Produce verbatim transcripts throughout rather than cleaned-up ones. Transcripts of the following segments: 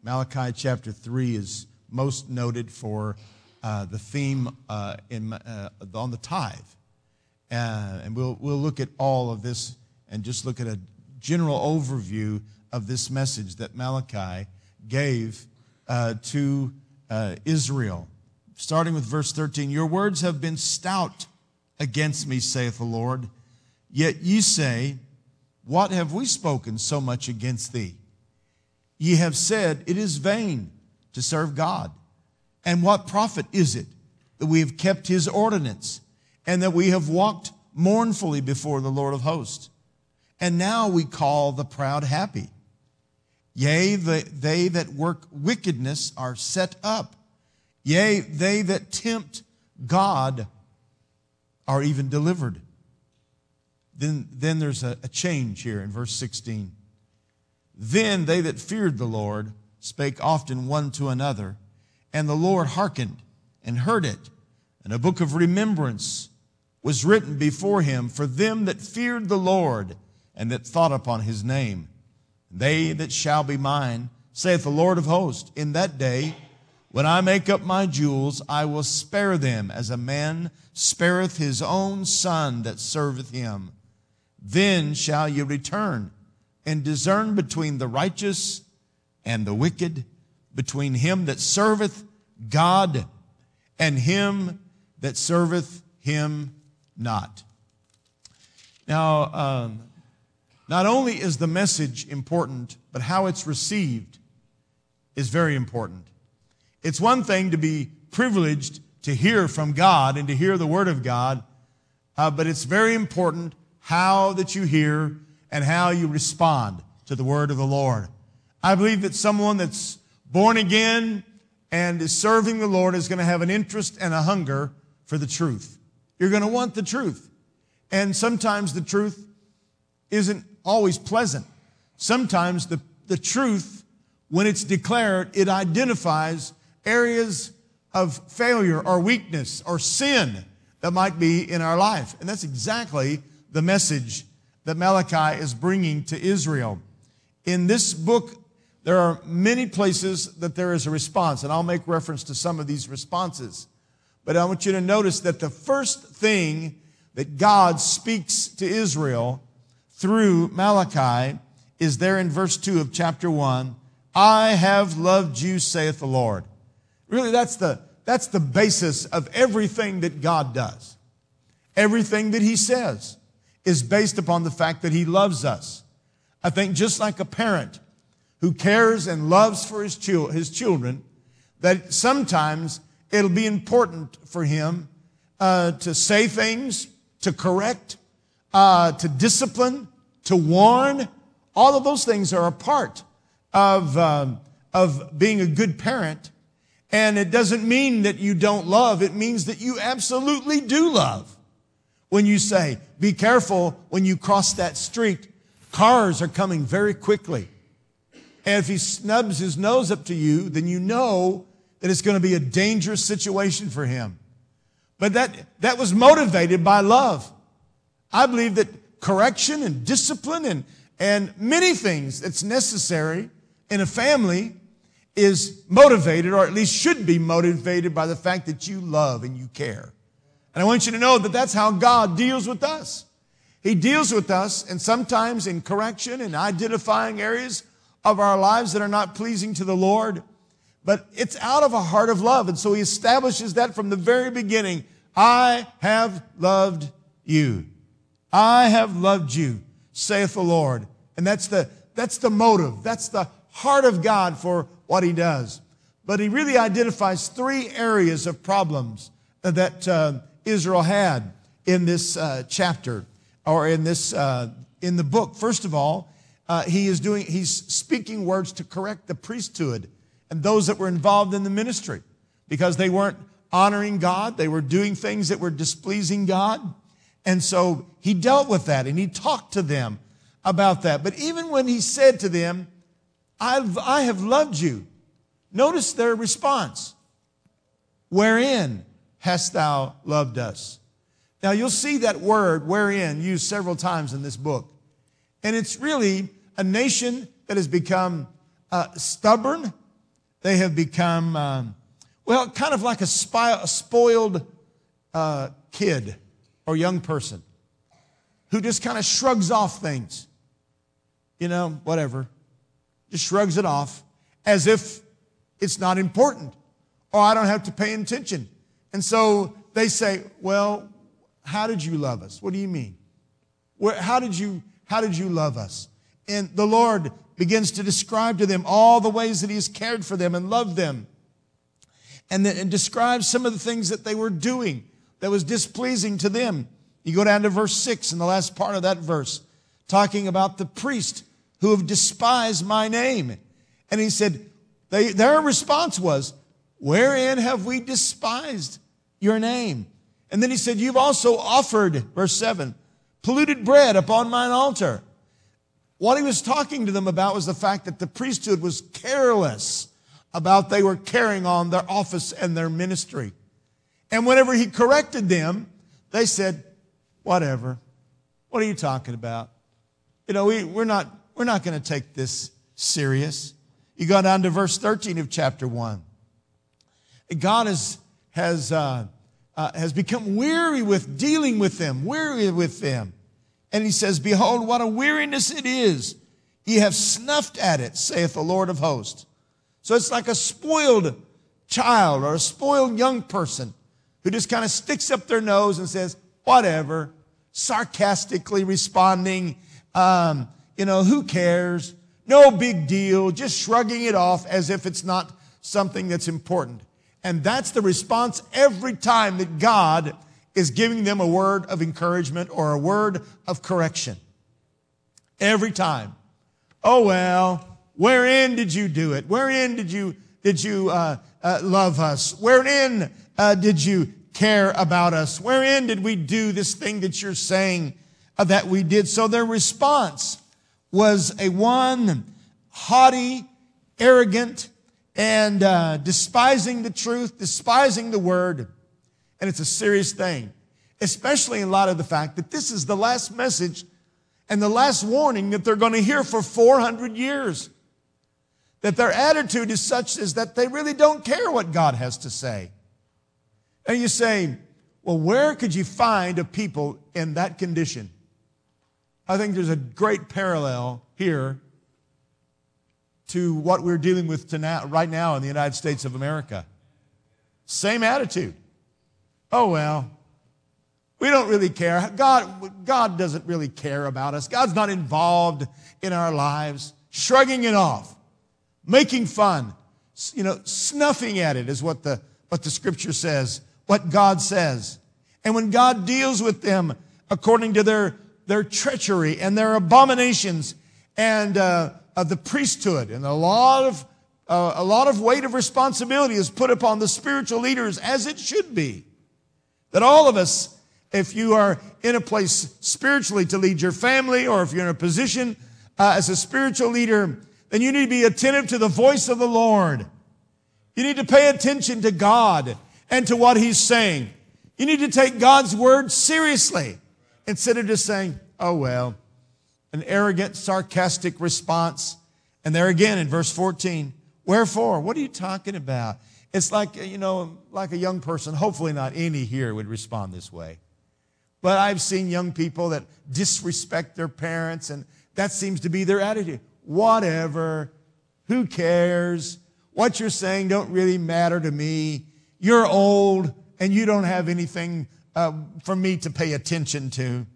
Malachi chapter three is most noted for uh, the theme uh, in, uh, on the tithe. Uh, and we'll, we'll look at all of this and just look at a general overview of this message that Malachi gave uh, to uh, Israel. Starting with verse thirteen, "Your words have been stout against me, saith the Lord. Yet ye say, what have we spoken so much against thee? Ye have said, it is vain to serve God. And what profit is it that we have kept his ordinance, and that we have walked mournfully before the Lord of hosts? And now we call the proud happy. Yea, the, they that work wickedness are set up. Yea, they that tempt God are even delivered." Then, then there's a, a change here in verse sixteen. "Then they that feared the Lord spake often one to another, and the Lord hearkened and heard it. And a book of remembrance was written before him for them that feared the Lord and that thought upon his name. They that shall be mine, saith the Lord of hosts, in that day, when I make up my jewels, I will spare them as a man spareth his own son that serveth him. Then shall ye return and discern between the righteous and the wicked, between him that serveth God and him that serveth him not." Now, um, not only is the message important, but how it's received is very important. It's one thing to be privileged to hear from God and to hear the Word of God, uh, but it's very important how that you hear and how you respond to the Word of the Lord. I believe that someone that's born again and is serving the Lord is going to have an interest and a hunger for the truth. You're going to want the truth. And sometimes the truth isn't always pleasant. Sometimes the, the truth, when it's declared, it identifies areas of failure or weakness or sin that might be in our life. And that's exactly the message that Malachi is bringing to Israel. In this book, there are many places that there is a response, and I'll make reference to some of these responses. But I want you to notice that the first thing that God speaks to Israel through Malachi is there in verse two of chapter one. "I have loved you, saith the Lord." Really, that's the, that's the basis of everything that God does. Everything that he says is based upon the fact that he loves us. I think just like a parent who cares and loves for his, chil- his children, that sometimes it'll be important for him uh, to say things, to correct, uh, to discipline, to warn. All of those things are a part of, um, of being a good parent. And it doesn't mean that you don't love. It means that you absolutely do love. When you say, be careful when you cross that street. Cars are coming very quickly. And if he snubs his nose up to you, then you know that it's going to be a dangerous situation for him. But that, that was motivated by love. I believe that correction and discipline and, and many things that's necessary in a family is motivated, or at least should be motivated, by the fact that you love and you care. And I want you to know that that's how God deals with us. He deals with us, and sometimes in correction and identifying areas of our lives that are not pleasing to the Lord. But it's out of a heart of love. And so he establishes that from the very beginning. I have loved you. I have loved you, saith the Lord. And that's the, that's the motive. That's the heart of God for what he does. But he really identifies three areas of problems that uh, Israel had in this uh, chapter, or in this uh, in the book. First of all, uh, he is doing he's speaking words to correct the priesthood and those that were involved in the ministry, because they weren't honoring God. They were doing things that were displeasing God. And so he dealt with that, and he talked to them about that. But even when he said to them, I've, I have loved you, notice their response. Wherein hast thou loved us? Now you'll see that word, wherein, used several times in this book. And it's really a nation that has become uh, stubborn they have become, um, well, kind of like a, spy, a spoiled uh, kid or young person who just kind of shrugs off things. You know, whatever. Just shrugs it off as if it's not important or I don't have to pay attention. And so they say, well, how did you love us? What do you mean? Where, how did you, how did you love us? And the Lord begins to describe to them all the ways that He has cared for them and loved them. And, then, and describes some of the things that they were doing that was displeasing to them. You go down to verse six in the last part of that verse, talking about the priest who have despised my name. And He said, they, their response was, wherein have we despised your name? And then He said, you've also offered, verse seven, polluted bread upon mine altar. What He was talking to them about was the fact that the priesthood was careless about they were carrying on their office and their ministry. And whenever He corrected them, they said, whatever. What are you talking about? You know, we, we're not, we're not going to take this serious. You go down to verse thirteen of chapter one. God has, has, uh, uh, has become weary with dealing with them, weary with them. And He says, behold, what a weariness it is. Ye have snuffed at it, saith the Lord of hosts. So it's like a spoiled child or a spoiled young person who just kind of sticks up their nose and says, whatever, sarcastically responding, um, you know, who cares? No big deal, just shrugging it off as if it's not something that's important. And that's the response every time that God is giving them a word of encouragement or a word of correction. Every time. Oh, well, wherein did you do it? Wherein did you, did you uh, uh, love us? Wherein uh, did you care about us? Wherein did we do this thing that you're saying uh, that we did? So their response was a one haughty, arrogant, and uh, despising the truth, despising the word. And it's a serious thing, especially in light of the fact that this is the last message and the last warning that they're going to hear for four hundred years. That their attitude is such as that they really don't care what God has to say. And you say, well, where could you find a people in that condition? I think there's a great parallel here to what we're dealing with tonight, right now in the United States of America. Same attitude. Oh, well, we don't really care. God, God doesn't really care about us. God's not involved in our lives. Shrugging it off. Making fun. You know, snuffing at it is what the, what the Scripture says. What God says. And when God deals with them according to their, their treachery and their abominations and uh, of the priesthood, and a lot of uh, a lot of weight of responsibility is put upon the spiritual leaders, as it should be. That all of us, if you are in a place spiritually to lead your family, or if you're in a position uh, as a spiritual leader, then you need to be attentive to the voice of the Lord. You need to pay attention to God and to what He's saying. You need to take God's word seriously instead of just saying, oh, well, an arrogant, sarcastic response. And there again in verse fourteen, wherefore? What are you talking about? It's like, you know, like a young person, hopefully not any here would respond this way. But I've seen young people that disrespect their parents, and that seems to be their attitude. Whatever. Who cares? What you're saying don't really matter to me. You're old, and you don't have anything uh, for me to pay attention to.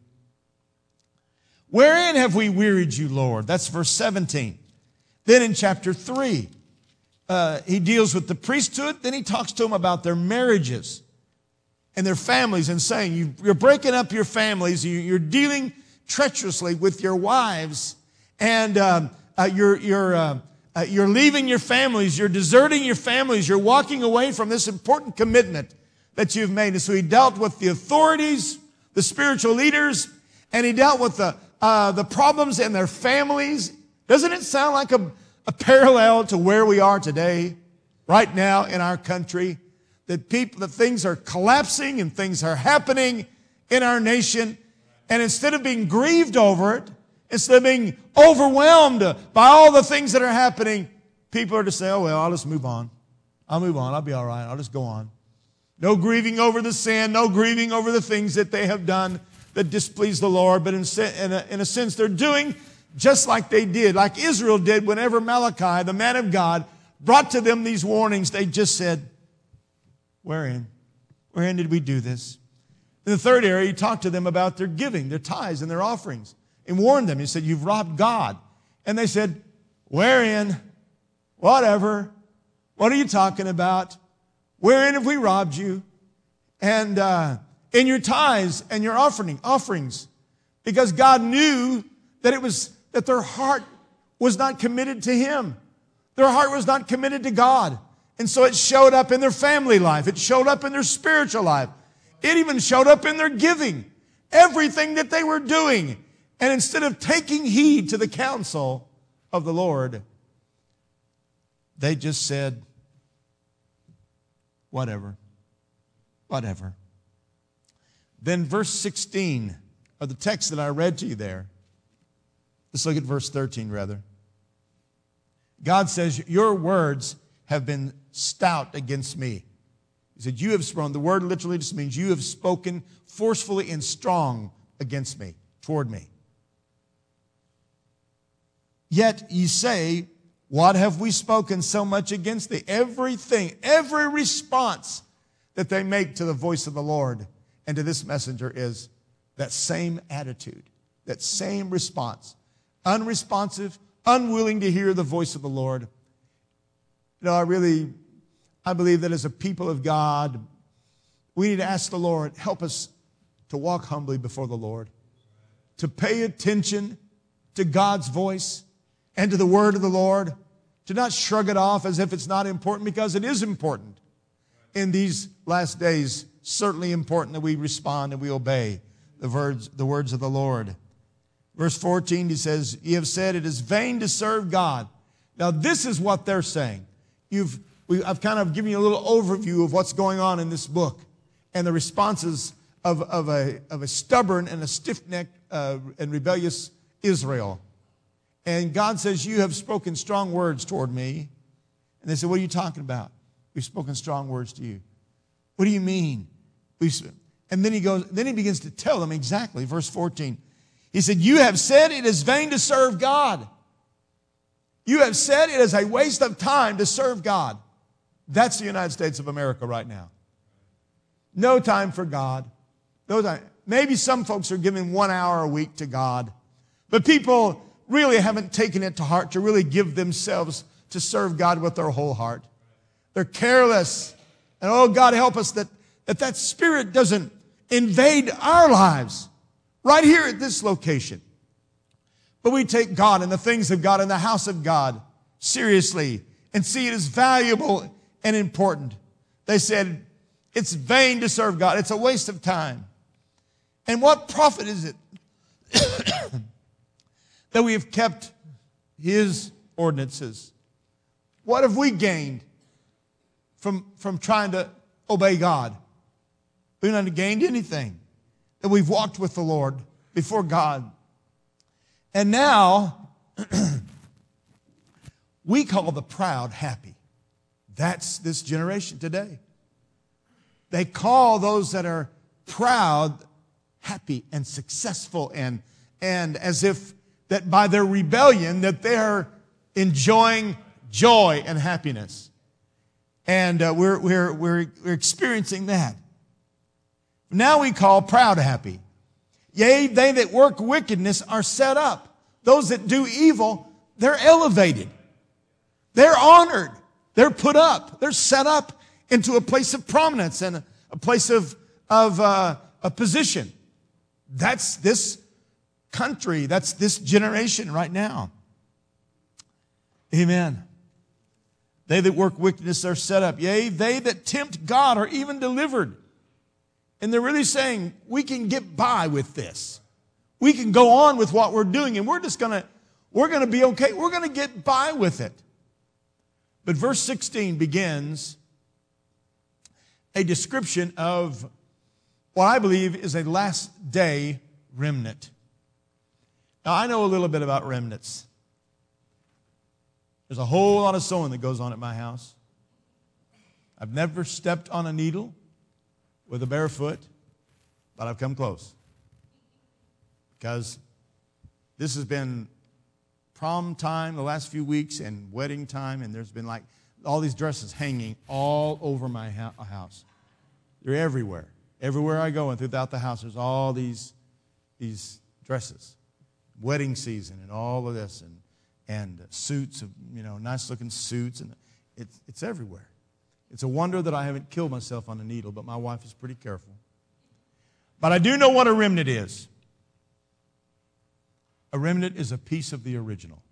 Wherein have we wearied you, Lord? That's verse seventeen. Then in chapter three, uh, he deals with the priesthood. Then he talks to them about their marriages and their families and saying, you, you're breaking up your families. You, you're dealing treacherously with your wives. And um, uh, you're, you're, uh, uh, you're leaving your families. You're deserting your families. You're walking away from this important commitment that you've made. And so he dealt with the authorities, the spiritual leaders, and he dealt with the Uh, the problems in their families. Doesn't it sound like a, a parallel to where we are today, right now in our country? That people, that things are collapsing and things are happening in our nation. And instead of being grieved over it, instead of being overwhelmed by all the things that are happening, people are to say, oh, well, I'll just move on. I'll move on. I'll be all right. I'll just go on. No grieving over the sin, no grieving over the things that they have done that displease the Lord. But in, in, a, in a sense, they're doing just like they did, like Israel did whenever Malachi, the man of God, brought to them these warnings. They just said, wherein? Wherein did we do this? In the third area, he talked to them about their giving, their tithes and their offerings, and warned them. He said, you've robbed God. And they said, wherein? Whatever. What are you talking about? Wherein have we robbed you? And uh, in your tithes and your offering, offerings, because God knew that it was that their heart was not committed to Him. Their heart was not committed to God. And so it showed up in their family life. It showed up in their spiritual life. It even showed up in their giving. Everything that they were doing. And instead of taking heed to the counsel of the Lord, they just said, whatever. Whatever. Then verse sixteen of the text that I read to you there. Let's look at verse thirteen rather. God says, your words have been stout against me. He said, you have spoken. The word literally just means you have spoken forcefully and strong against me, toward me. Yet ye say, what have we spoken so much against thee? Everything, every response that they make to the voice of the Lord and to this messenger is that same attitude, that same response. Unresponsive, unwilling to hear the voice of the Lord. You know, I really, I believe that as a people of God, we need to ask the Lord, help us to walk humbly before the Lord, to pay attention to God's voice and to the word of the Lord, to not shrug it off as if it's not important, because it is important. In these last days, certainly important that we respond and we obey the words, the words of the Lord. Verse fourteen, he says, ye have said it is vain to serve God. Now, this is what they're saying. You've, we, I've kind of given you a little overview of what's going on in this book and the responses of, of, a, of a stubborn and a stiff-necked uh, and rebellious Israel. And God says, you have spoken strong words toward me. And they said, what are you talking about? We've spoken strong words to you. What do you mean? We've, and then he goes, then he begins to tell them exactly, verse fourteen. He said, you have said it is vain to serve God. You have said it is a waste of time to serve God. That's the United States of America right now. No time for God. No time. Maybe some folks are giving one hour a week to God. But people really haven't taken it to heart to really give themselves to serve God with their whole heart. They're careless. And oh, God, help us that that, that spirit doesn't invade our lives. Right here at this location. But we take God and the things of God and the house of God seriously and see it as valuable and important. They said, it's vain to serve God. It's a waste of time. And what profit is it that we have kept His ordinances? What have we gained from, from trying to obey God? We've not gained anything. That we've walked with the Lord before God. And now, we call the proud happy. That's this generation today. They call those that are proud happy and successful, and, and as if that by their rebellion that they're enjoying joy and happiness. And uh, we're, we're, we're, we're experiencing that. Now we call proud happy. Yea, they that work wickedness are set up. Those that do evil, they're elevated. They're honored. They're put up. They're set up into a place of prominence and a place of, of uh, a position. That's this country. That's this generation right now. Amen. They that work wickedness are set up. Yea, they that tempt God are even delivered. And they're really saying, we can get by with this. We can go on with what we're doing, and we're just going to, we're going to be okay. We're going to get by with it. But verse sixteen begins a description of what I believe is a last day remnant. Now, I know a little bit about remnants. There's a whole lot of sewing that goes on at my house. I've never stepped on a needle with a bare foot, but I've come close. Because this has been prom time the last few weeks and wedding time, and there's been like all these dresses hanging all over my house. They're everywhere. Everywhere I go and throughout the house, there's all these, these dresses. Wedding season and all of this, and and suits, of, you know, nice-looking suits, and it's it's everywhere. It's a wonder that I haven't killed myself on a needle, but my wife is pretty careful. But I do know what a remnant is. A remnant is a piece of the original.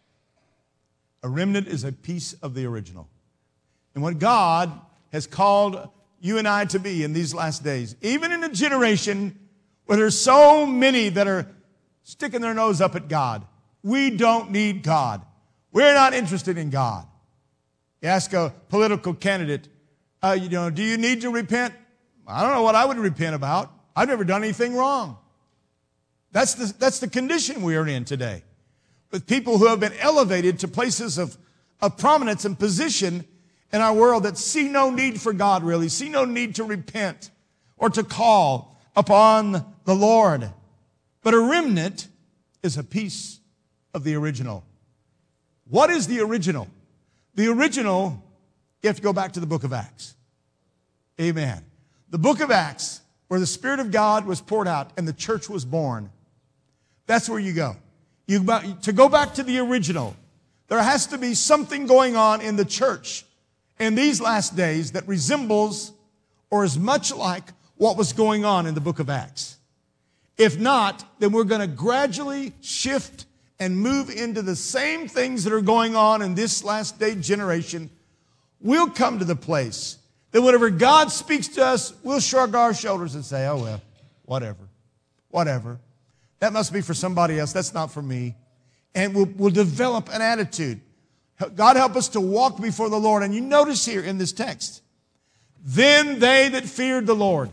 A remnant is a piece of the original. And what God has called you and I to be in these last days, even in a generation where there's so many that are sticking their nose up at God. We don't need God. We're not interested in God. You ask a political candidate, uh, you know, do you need to repent? I don't know what I would repent about. I've never done anything wrong. That's the, that's the condition we are in today. With people who have been elevated to places of, of prominence and position in our world that see no need for God really, see no need to repent or to call upon the Lord. But a remnant is a piece of the original. What is the original? The original, you have to go back to the book of Acts. Amen. The book of Acts, where the Spirit of God was poured out and the church was born. That's where you go. You, to go back to the original, there has to be something going on in the church in these last days that resembles or is much like what was going on in the book of Acts. If not, then we're going to gradually shift and move into the same things that are going on in this last day generation. We'll come to the place that whenever God speaks to us, we'll shrug our shoulders and say, oh, well, whatever, whatever. That must be for somebody else. That's not for me. And we'll, we'll develop an attitude. God help us to walk before the Lord. And you notice here in this text, then they that feared the Lord.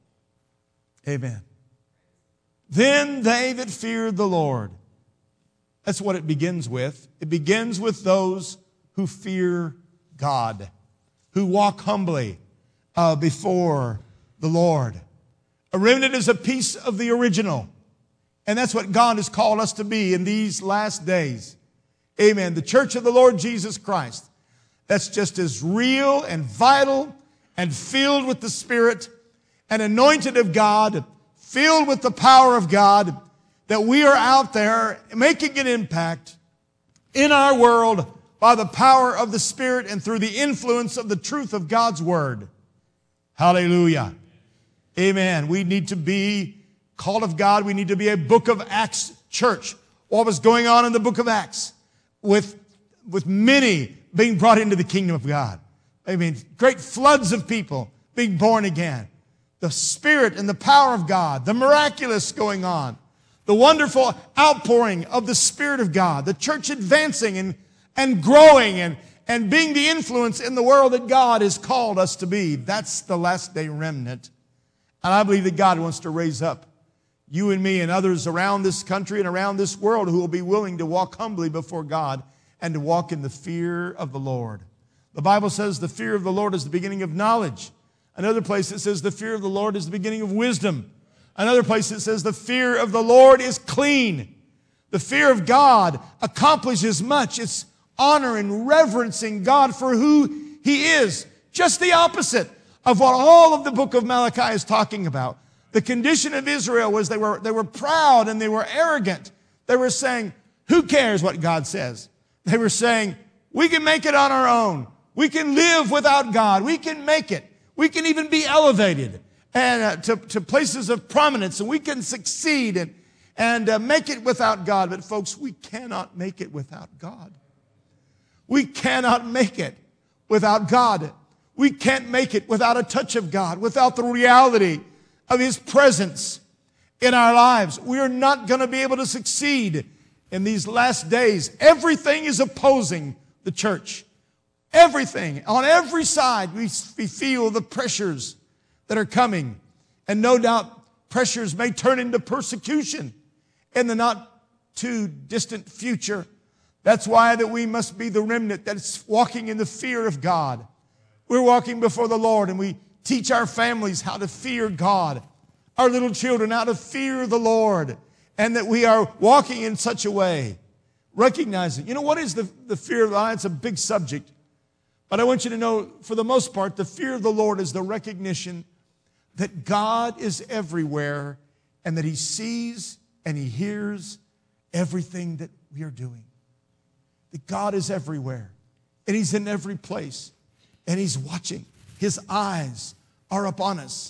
Amen. Then they that feared the Lord. That's what it begins with. It begins with those who fear God, who walk humbly uh, before the Lord. A remnant is a piece of the original. And that's what God has called us to be in these last days. Amen. The church of the Lord Jesus Christ. That's just as real and vital and filled with the Spirit and anointed of God, filled with the power of God, that we are out there making an impact in our world by the power of the Spirit and through the influence of the truth of God's Word. Hallelujah. Amen. We need to be called of God. We need to be a Book of Acts church. What was going on in the Book of Acts with, with many being brought into the kingdom of God. I mean, great floods of people being born again. The Spirit and the power of God, the miraculous going on, the wonderful outpouring of the Spirit of God, the church advancing and, and growing and, and being the influence in the world that God has called us to be. That's the last day remnant. And I believe that God wants to raise up you and me and others around this country and around this world who will be willing to walk humbly before God and to walk in the fear of the Lord. The Bible says the fear of the Lord is the beginning of knowledge. Another place it says the fear of the Lord is the beginning of wisdom. Another place it says the fear of the Lord is clean. The fear of God accomplishes much. It's honor and reverencing God for who He is. Just the opposite of what all of the book of Malachi is talking about. The condition of Israel was they were, they were proud and they were arrogant. They were saying, who cares what God says? They were saying, we can make it on our own. We can live without God. We can make it. We can even be elevated and uh, to, to places of prominence, and we can succeed and, and uh, make it without God. But folks, we cannot make it without God. We cannot make it without God. We can't make it without a touch of God, without the reality of His presence in our lives. We are not going to be able to succeed in these last days. Everything is opposing the church. Everything. On every side, we, we feel the pressures that are coming. And no doubt, pressures may turn into persecution in the not too distant future. That's why that we must be the remnant that's walking in the fear of God. We're walking before the Lord, and we teach our families how to fear God, our little children how to fear the Lord, and that we are walking in such a way, recognizing, you know, what is the, the fear of God? It's a big subject. But I want you to know, for the most part, the fear of the Lord is the recognition that God is everywhere and that He sees and He hears everything that we are doing. That God is everywhere and He's in every place and He's watching. His eyes are upon us.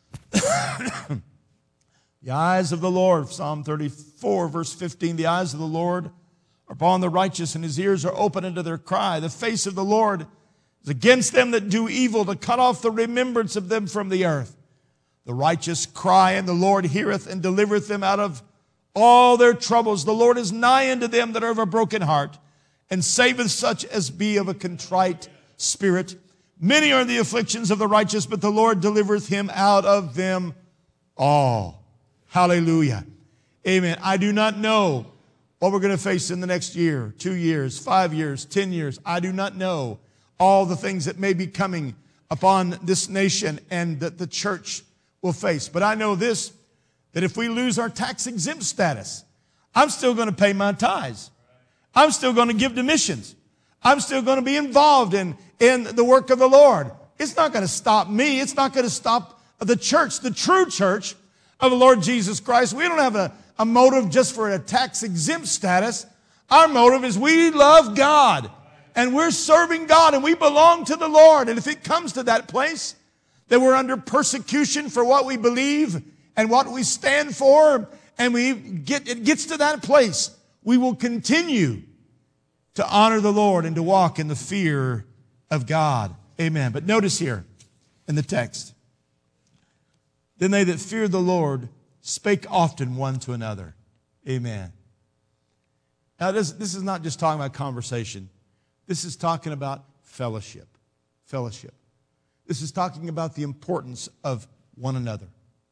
The eyes of the Lord, Psalm thirty-four, verse fifteen, the eyes of the Lord are upon the righteous, and His ears are open unto their cry. The face of the Lord is against them that do evil, to cut off the remembrance of them from the earth. The righteous cry, and the Lord heareth and delivereth them out of all their troubles. The Lord is nigh unto them that are of a broken heart, and saveth such as be of a contrite spirit. Many are the afflictions of the righteous, but the Lord delivereth him out of them all. Hallelujah. Amen. I do not know what we're going to face in the next year, two years, five years, ten years. I do not know all the things that may be coming upon this nation and that the church will face. But I know this, that if we lose our tax exempt status, I'm still going to pay my tithes. I'm still going to give to missions. I'm still going to be involved in, in the work of the Lord. It's not going to stop me. It's not going to stop the church, the true church of the Lord Jesus Christ. We don't have a, a motive just for a tax exempt status. Our motive is we love God and we're serving God and we belong to the Lord. And if it comes to that place that we're under persecution for what we believe and what we stand for, and we get, it gets to that place, we will continue to honor the Lord and to walk in the fear of God. Amen. But notice here in the text, then they that feared the Lord spake often one to another. Amen. Now this, this is not just talking about conversation. This is talking about fellowship. Fellowship. This is talking about the importance of one another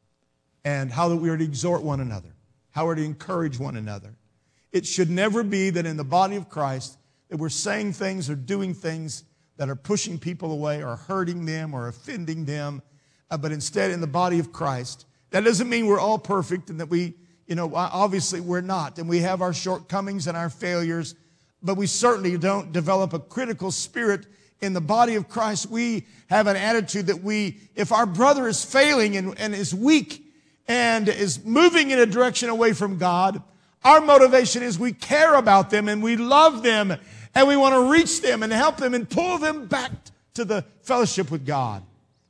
and how that we are to exhort one another, how we're to encourage one another. It should never be that in the body of Christ that we're saying things or doing things that are pushing people away or hurting them or offending them. Uh, but instead, in the body of Christ, that doesn't mean we're all perfect and that we, you know, obviously we're not. And we have our shortcomings and our failures. But we certainly don't develop a critical spirit in the body of Christ. We have an attitude that we, if our brother is failing and, and is weak and is moving in a direction away from God, our motivation is we care about them and we love them and we want to reach them and help them and pull them back to the fellowship with God.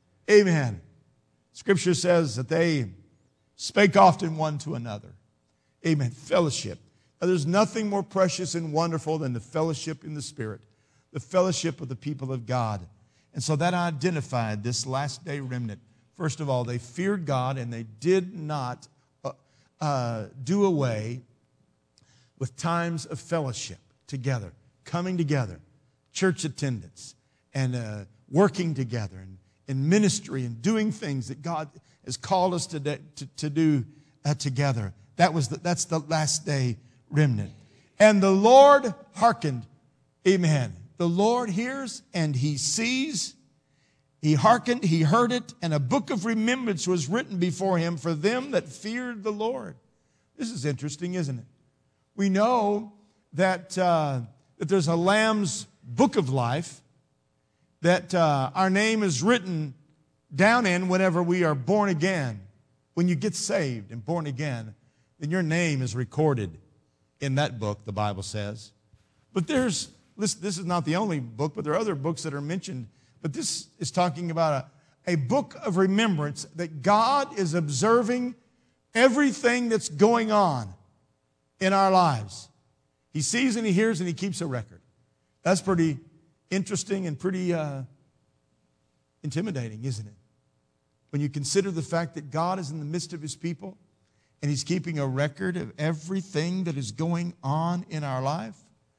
Amen. Scripture says that they spake often one to another. Amen. Fellowship. Now, there's nothing more precious and wonderful than the fellowship in the Spirit, the fellowship of the people of God. And so that identified this last day remnant. First of all, they feared God and they did not uh, uh, do away with times of fellowship together, coming together, church attendance, and uh, working together, and in ministry, and doing things that God has called us to, to, to do uh, together. That was the, that's the last day remnant. And the Lord hearkened. Amen. The Lord hears and He sees. He hearkened, He heard it, and a book of remembrance was written before Him for them that feared the Lord. This is interesting, isn't it? We know that, uh, that there's a Lamb's book of life that uh, our name is written down in whenever we are born again. When you get saved and born again, then your name is recorded in that book, the Bible says. But there's, this, this is not the only book, but there are other books that are mentioned. But this is talking about a, a book of remembrance that God is observing everything that's going on in our lives. He sees and He hears and He keeps a record. That's pretty interesting and pretty uh, intimidating, isn't it? When you consider the fact that God is in the midst of His people and He's keeping a record of everything that is going on in our life.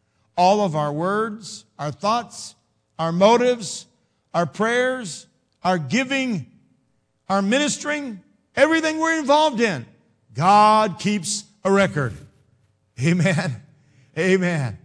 All of our words, our thoughts, our motives, our prayers, our giving, our ministering, everything we're involved in. God keeps a record. Amen. Amen.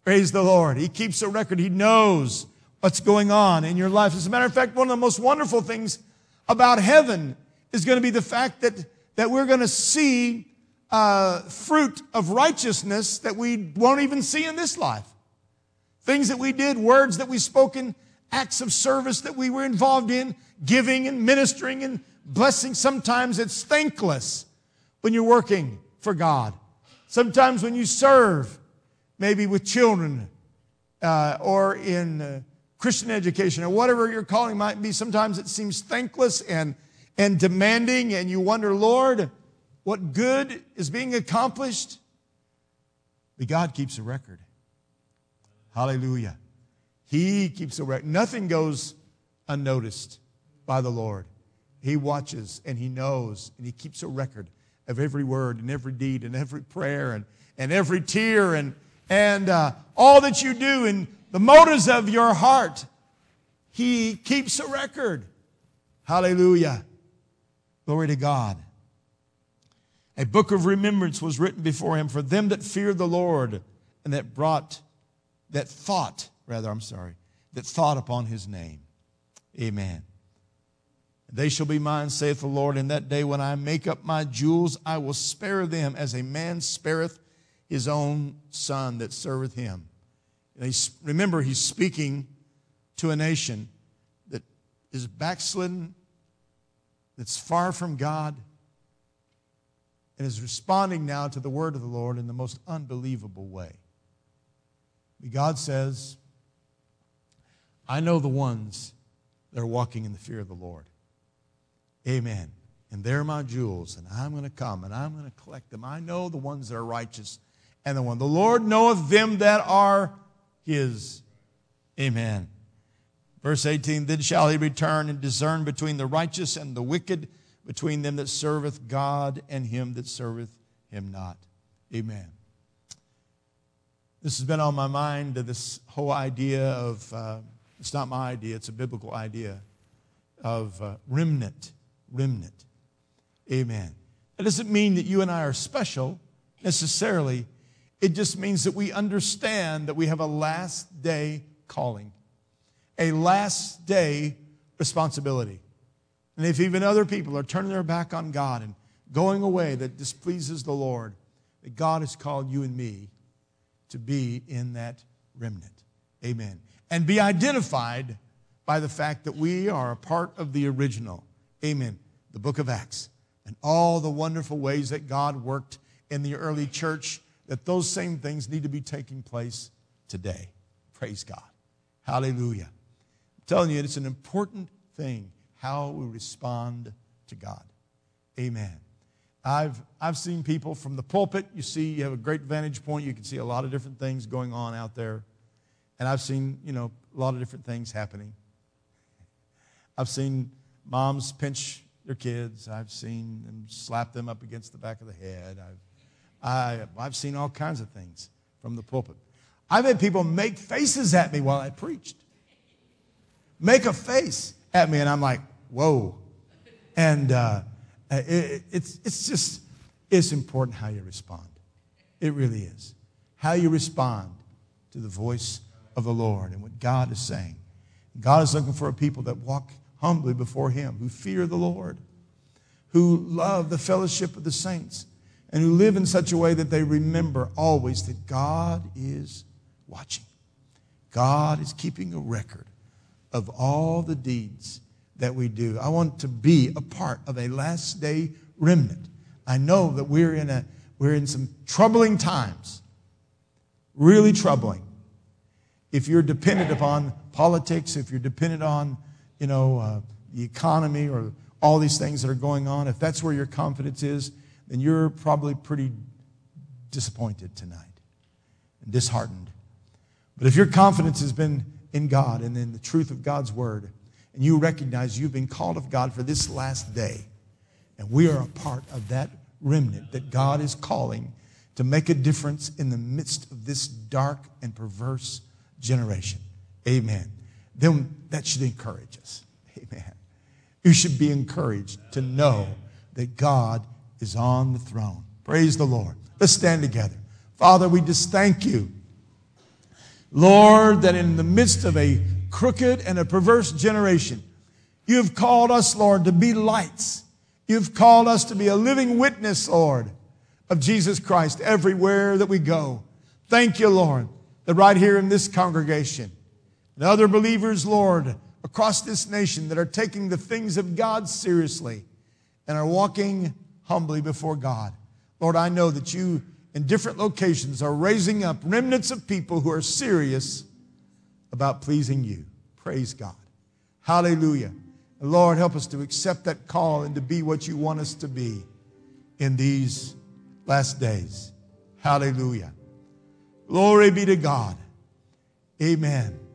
Praise the Lord. He keeps a record. He knows what's going on in your life. As a matter of fact, one of the most wonderful things about heaven is going to be the fact that, that we're going to see uh, fruit of righteousness that we won't even see in this life. Things that we did, words that we spoken, acts of service that we were involved in, giving and ministering and blessing. Sometimes it's thankless when you're working for God. Sometimes when you serve, maybe with children uh, or in uh, Christian education or whatever your calling might be, sometimes it seems thankless and, and demanding, and you wonder, Lord, what good is being accomplished? But God keeps a record. Hallelujah. He keeps a record. Nothing goes unnoticed by the Lord. He watches and He knows and He keeps a record of every word and every deed and every prayer and, and every tear and, and uh, all that you do and the motives of your heart. He keeps a record. Hallelujah. Glory to God. A book of remembrance was written before Him for them that fear the Lord and that brought, that thought, rather, I'm sorry, that thought upon His name. Amen. They shall be mine, saith the Lord, in that day when I make up my jewels, I will spare them as a man spareth his own son that serveth him. And he's, remember, He's speaking to a nation that is backslidden, that's far from God, and is responding now to the word of the Lord in the most unbelievable way. God says, I know the ones that are walking in the fear of the Lord. Amen. And they're my jewels, and I'm going to come, and I'm going to collect them. I know the ones that are righteous, and the one. The Lord knoweth them that are His. Amen. Verse eighteen, then shall He return and discern between the righteous and the wicked, between them that serveth God and him that serveth Him not. Amen. This has been on my mind, this whole idea of, uh, it's not my idea, it's a biblical idea, of uh, remnant. Remnant. Amen. That doesn't mean that you and I are special necessarily. It just means that we understand that we have a last day calling, a last day responsibility. And if even other people are turning their back on God and going away that displeases the Lord, that God has called you and me to be in that remnant. Amen. And be identified by the fact that we are a part of the original. Amen. The book of Acts. And all the wonderful ways that God worked in the early church, that those same things need to be taking place today. Praise God. Hallelujah. I'm telling you, it's an important thing how we respond to God. Amen. I've, I've seen people from the pulpit. You see, you have a great vantage point. You can see a lot of different things going on out there. And I've seen, you know, a lot of different things happening. I've seen moms pinch their kids. I've seen them slap them up against the back of the head. I've, I, I've seen all kinds of things from the pulpit. I've had people make faces at me while I preached. Make a face at me, and I'm like, whoa. And uh, it, it's, it's just, it's important how you respond. It really is. How you respond to the voice of the Lord and what God is saying. God is looking for a people that walk humbly before Him, who fear the Lord, who love the fellowship of the saints, and who live in such a way that they remember always that God is watching. God is keeping a record of all the deeds that we do. I want to be a part of a last day remnant. I know that we're in a we're in some troubling times, really troubling. If you're dependent upon politics, if you're dependent on, you know, uh, the economy or all these things that are going on, if that's where your confidence is, then you're probably pretty disappointed tonight and disheartened. But if your confidence has been in God and in the truth of God's word, and you recognize you've been called of God for this last day, and we are a part of that remnant that God is calling to make a difference in the midst of this dark and perverse generation. Amen. Then that should encourage us. Amen. You should be encouraged to know that God is on the throne. Praise the Lord. Let's stand together. Father, we just thank you Lord, that in the midst of a crooked and a perverse generation, you have called us, Lord, to be lights. You've called us to be a living witness, Lord, of Jesus Christ everywhere that we go. Thank you, Lord, that right here in this congregation and other believers, Lord, across this nation that are taking the things of God seriously and are walking humbly before God. Lord, I know that you in different locations are raising up remnants of people who are serious about pleasing you. Praise God. Hallelujah. And Lord, help us to accept that call and to be what you want us to be in these last days. Hallelujah. Glory be to God. Amen.